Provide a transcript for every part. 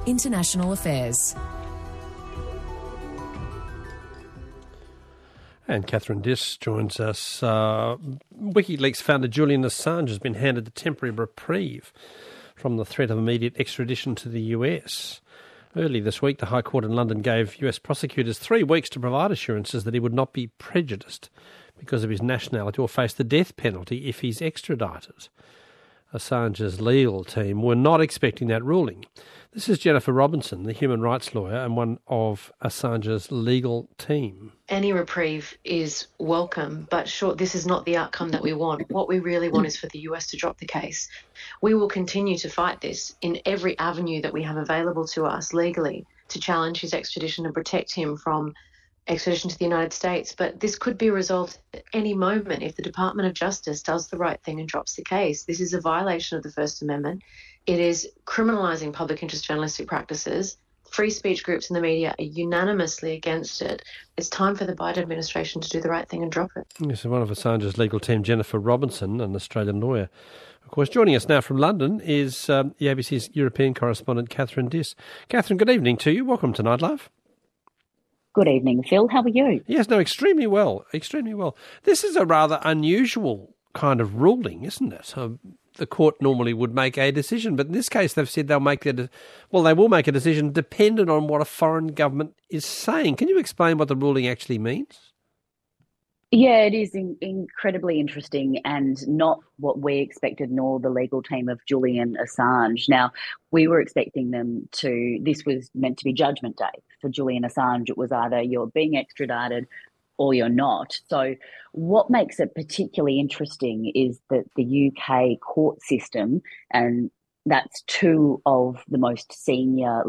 International Affairs. And Catherine Diss joins us. WikiLeaks founder Julian Assange has been handed a temporary reprieve from the threat of immediate extradition to the US. Early this week, the High Court in London gave US prosecutors 3 weeks to provide assurances that he would not be prejudiced because of his nationality or face the death penalty if he's extradited. Assange's legal team were not expecting that ruling. This is Jennifer Robinson, the human rights lawyer and one of Assange's legal team. Any reprieve is welcome, but sure, this is not the outcome that we want. What we really want is for the US to drop the case. We will continue to fight this in every avenue that we have available to us legally to challenge his extradition and protect him from extradition to the United States. But this could be resolved at any moment if the Department of Justice does the right thing and drops the case. This is a violation of the First Amendment. It is criminalising public interest journalistic practices. Free speech groups in the media are unanimously against it. It's time for the Biden administration to do the right thing and drop it. Yes, one of Assange's legal team, Jennifer Robinson, an Australian lawyer. Of course, joining us now from London is the ABC's European correspondent, Catherine Diss. Catherine, good evening to you. Welcome to Night Live. Good evening, Phil. How are you? Yes, no, extremely well, extremely well. This is a rather unusual kind of ruling, isn't it? The court normally would make a decision, but in this case they've said they will make a decision dependent on what a foreign government is saying. Can you explain what the ruling actually means? Yeah, it is incredibly interesting and not what we expected, nor the legal team of Julian Assange. Now, we were expecting this was meant to be Judgment Day for Julian Assange. It was either you're being extradited or you're not. So what makes it particularly interesting is that the UK court system, and that's 2 of the most senior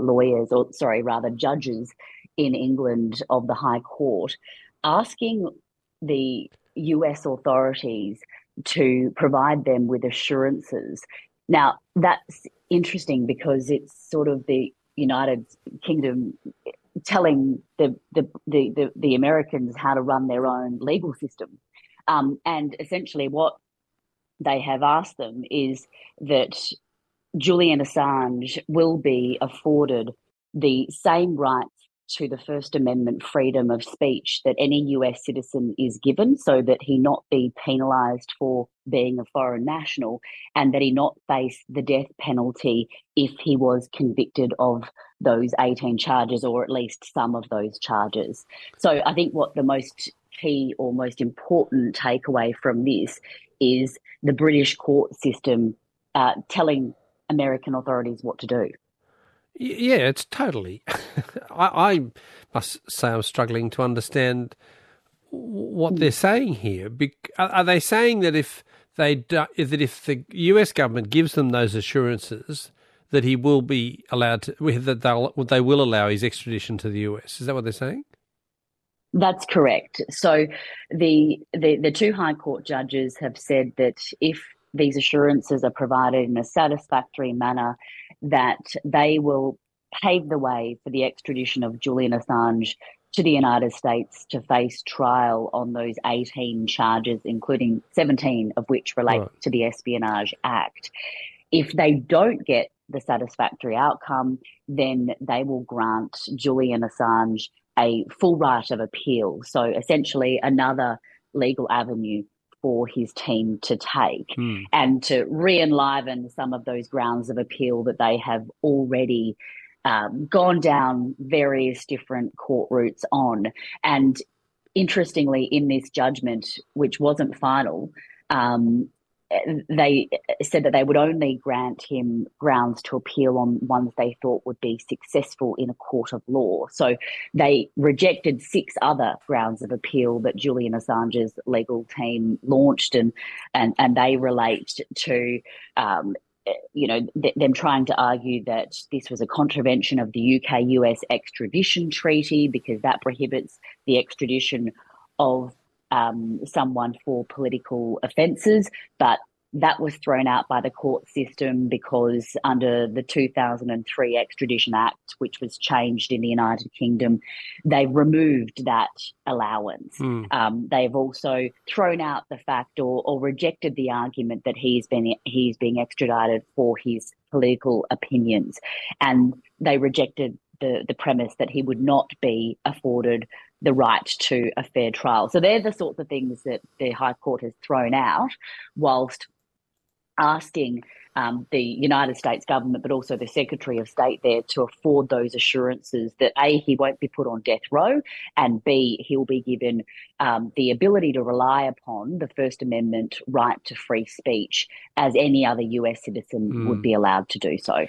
judges in England of the High Court, asking the US authorities to provide them with assurances. Now, that's interesting because it's sort of the United Kingdom telling the Americans how to run their own legal system. And essentially what they have asked them is that Julian Assange will be afforded the same rights to the First Amendment freedom of speech that any US citizen is given, so that he not be penalised for being a foreign national and that he not face the death penalty if he was convicted of those 18 charges, or at least some of those charges. So I think what the most key or most important takeaway from this is the British court system telling American authorities what to do. Yeah, it's totally. I must say I'm struggling to understand what they're saying here. Are they saying that if the US government gives them those assurances, that he will be allowed to, that they will allow his extradition to the US? Is that what they're saying? That's correct. So the 2 High Court judges have said that if these assurances are provided in a satisfactory manner, that they will pave the way for the extradition of Julian Assange to the United States to face trial on those 18 charges, including 17 of which relate to the Espionage Act. If they don't get the satisfactory outcome, then they will grant Julian Assange a full right of appeal. So essentially another legal avenue for his team to take and to re-enliven some of those grounds of appeal that they have already gone down various different court routes on. And interestingly, in this judgment, which wasn't final, they said that they would only grant him grounds to appeal on ones they thought would be successful in a court of law. So they rejected 6 other grounds of appeal that Julian Assange's legal team launched, and they relate to them trying to argue that this was a contravention of the UK-US extradition treaty because that prohibits the extradition of someone for political offences, but that was thrown out by the court system because under the 2003 Extradition Act, which was changed in the United Kingdom, they've removed that allowance. They've also thrown out the fact or rejected the argument that he's being extradited for his political opinions. And they rejected the premise that he would not be afforded the right to a fair trial. So they're the sorts of things that the High Court has thrown out, whilst asking the United States government, but also the Secretary of State there, to afford those assurances that A, he won't be put on death row, and B, he'll be given the ability to rely upon the First Amendment right to free speech as any other US citizen would be allowed to do so.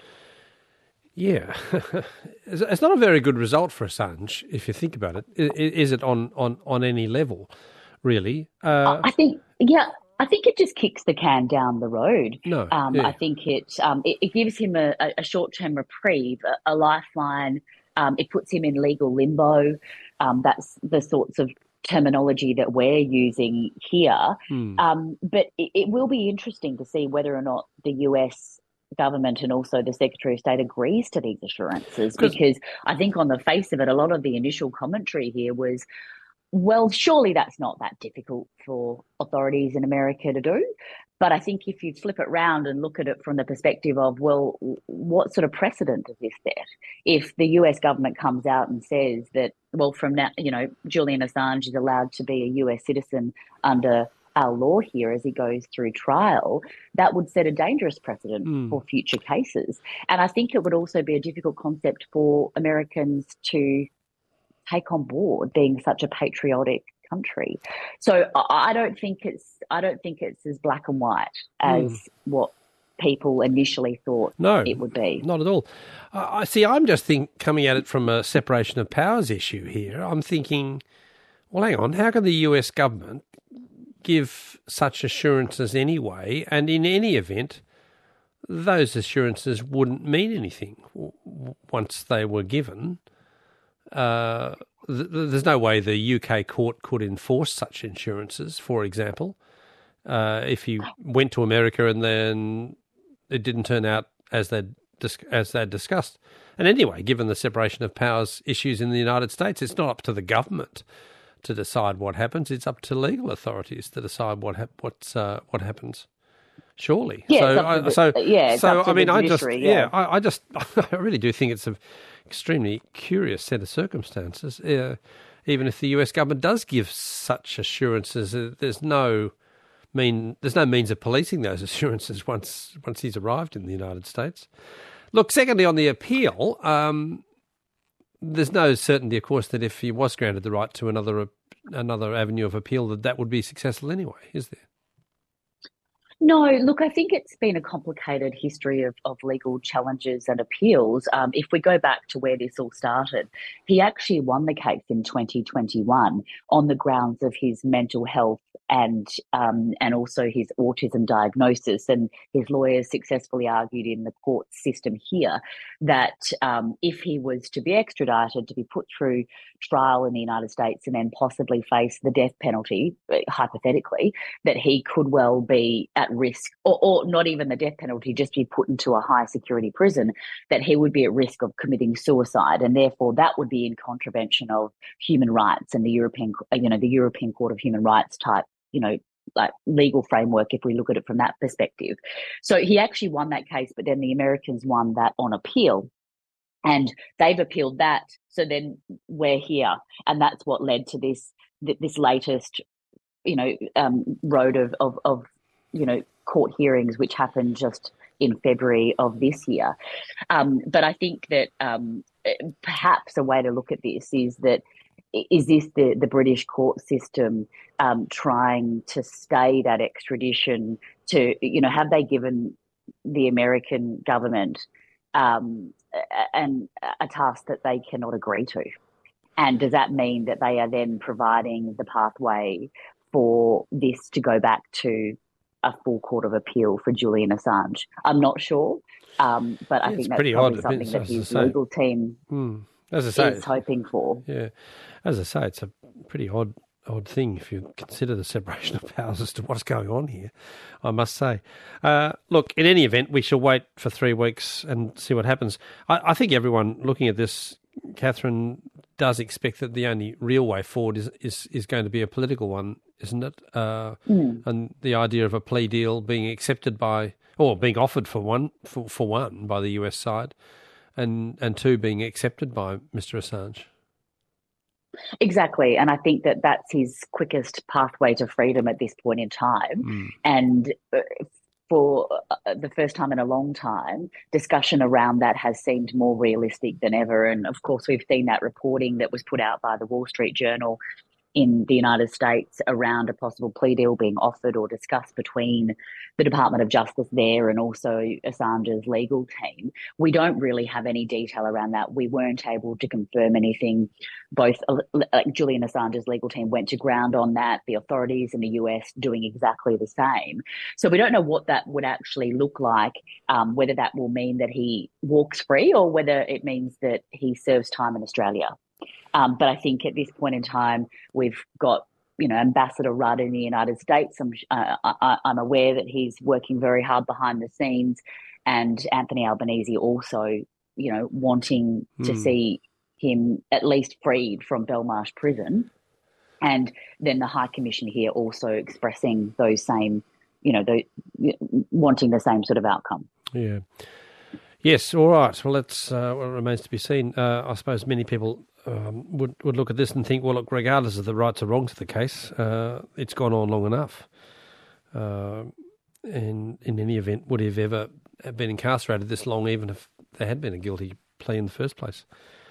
Yeah. It's not a very good result for Assange, if you think about it. Is it on any level, really? I think it just kicks the can down the road. No, I think it gives him a short-term reprieve, a lifeline. It puts him in legal limbo. That's the sorts of terminology that we're using here. But it will be interesting to see whether or not the US government and also the Secretary of State agrees to these assurances, because I think on the face of it, a lot of the initial commentary here was, well, surely that's not that difficult for authorities in America to do. But I think if you flip it round and look at it from the perspective of, well, what sort of precedent does this set? If the US government comes out and says that, well, from now, Julian Assange is allowed to be a US citizen under our law here as he goes through trial, that would set a dangerous precedent for future cases. And I think it would also be a difficult concept for Americans to take on board, being such a patriotic country. So I don't think it's as black and white as what people initially thought it would be. Not at all. I see. I'm just coming at it from a separation of powers issue here. I'm thinking, well, hang on, how can the US government give such assurances anyway? And in any event, those assurances wouldn't mean anything once they were given. There's no way the UK court could enforce such insurances, for example, if you went to America and then it didn't turn out as they'd discussed. And anyway, given the separation of powers issues in the United States, it's not up to the government to decide what happens. It's up to legal authorities to decide what happens. Surely. I really do think it's an extremely curious set of circumstances. Even if the US government does give such assurances, there's no means of policing those assurances once he's arrived in the United States. Look, secondly, on the appeal, there's no certainty, of course, that if he was granted the right to another avenue of appeal, that would be successful anyway, is there? No, look, I think it's been a complicated history of legal challenges and appeals. If we go back to where this all started, he actually won the case in 2021 on the grounds of his mental health and also his autism diagnosis. And his lawyers successfully argued in the court system here that if he was to be extradited, to be put through trial in the United States and then possibly face the death penalty, hypothetically, that he could well be at risk, or not even the death penalty, just be put into a high security prison, that he would be at risk of committing suicide, and therefore that would be in contravention of human rights and the European Court of Human Rights type, like legal framework, if we look at it from that perspective. So he actually won that case, but then the Americans won that on appeal. And they've appealed that, so then we're here, and that's what led to this latest, road of court hearings, which happened just in February of this year. But I think that perhaps a way to look at this is that, is this the British court system trying to stay that extradition to, have they given the American government and a task that they cannot agree to? And does that mean that they are then providing the pathway for this to go back to a full court of appeal for Julian Assange? I'm not sure, but I think that's probably something that his legal team is hoping for. Yeah, as I say, it's a pretty odd thing if you consider the separation of powers as to what's going on here, I must say. Look, in any event, we shall wait for 3 weeks and see what happens. I think everyone looking at this, Catherine, does expect that the only real way forward is going to be a political one, isn't it? And the idea of a plea deal being accepted by, or being offered for one by the US side, and two, being accepted by Mr. Assange. Exactly. And I think that that's his quickest pathway to freedom at this point in time. And for the first time in a long time, discussion around that has seemed more realistic than ever. And of course, we've seen that reporting that was put out by the Wall Street Journal in the United States around a possible plea deal being offered or discussed between the Department of Justice there and also Assange's legal team. We don't really have any detail around that. We weren't able to confirm anything. Both Julian Assange's legal team went to ground on that, the authorities in the US doing exactly the same. So we don't know what that would actually look like, whether that will mean that he walks free or whether it means that he serves time in Australia. But I think at this point in time, we've got, Ambassador Rudd in the United States. I'm aware that he's working very hard behind the scenes, and Anthony Albanese also, wanting to see him at least freed from Belmarsh prison. And then the High Commission here also expressing those same, wanting the same sort of outcome. Yeah. Yes, all right. Well, that's what remains to be seen. I suppose many people would look at this and think, well, look, regardless of the rights or wrongs of the case, it's gone on long enough. And in any event, would he have ever been incarcerated this long, even if there had been a guilty plea in the first place?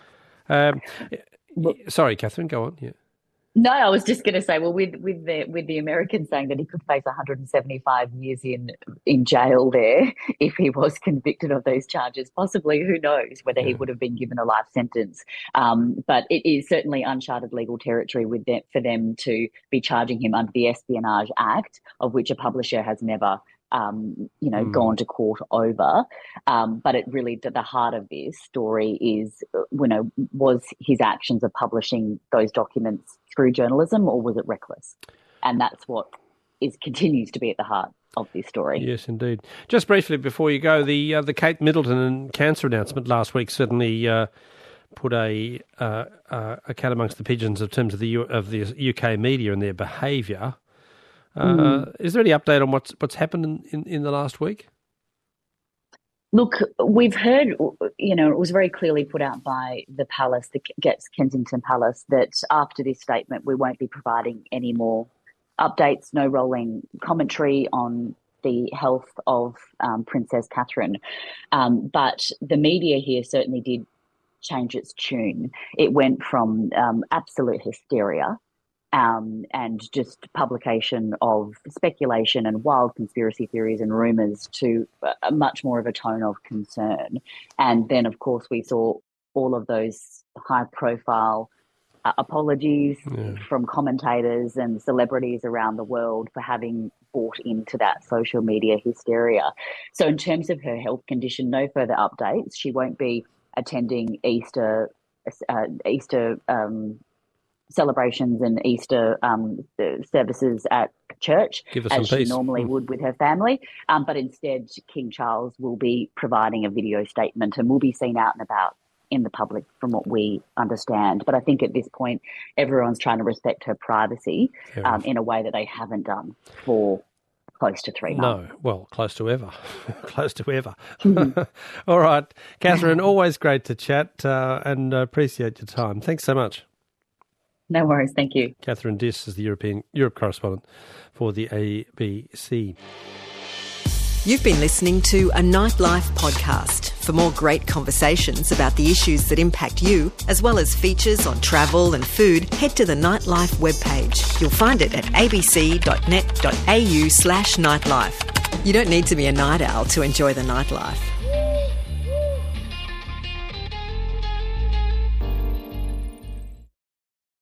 Sorry, Catherine, go on. Yeah. No, I was just going to say, well, with the Americans saying that he could face 175 years in jail there if he was convicted of those charges, possibly, who knows whether he would have been given a life sentence. But it is certainly uncharted legal territory for them to be charging him under the Espionage Act, of which a publisher has never gone to court over. But it really, the heart of this story is, was his actions of publishing those documents through journalism, or was it reckless? And that's what continues to be at the heart of this story. Yes, indeed. Just briefly before you go, the Kate Middleton cancer announcement last week certainly put a cat amongst the pigeons in terms of the UK media and their behaviour. Is there any update on what's happened in the last week? Look, we've heard, it was very clearly put out by the Palace, the Kensington Palace, that after this statement, we won't be providing any more updates, no rolling commentary on the health of Princess Catherine. But the media here certainly did change its tune. It went from absolute hysteria and just publication of speculation and wild conspiracy theories and rumours to much more of a tone of concern. And then, of course, we saw all of those high-profile apologies from commentators and celebrities around the world for having bought into that social media hysteria. So in terms of her health condition, no further updates. She won't be attending Easter celebrations and Easter services at church as she normally would with her family. But instead, King Charles will be providing a video statement and will be seen out and about in the public from what we understand. But I think at this point, everyone's trying to respect her privacy in a way that they haven't done for close to 3 months. No, well, close to ever. Close to ever. All right. Catherine, always great to chat and appreciate your time. Thanks so much. No worries, thank you. Catherine Diss is the Europe correspondent for the ABC. You've been listening to a Nightlife podcast. For more great conversations about the issues that impact you, as well as features on travel and food, head to the Nightlife webpage. You'll find it at abc.net.au/nightlife. You don't need to be a night owl to enjoy the nightlife.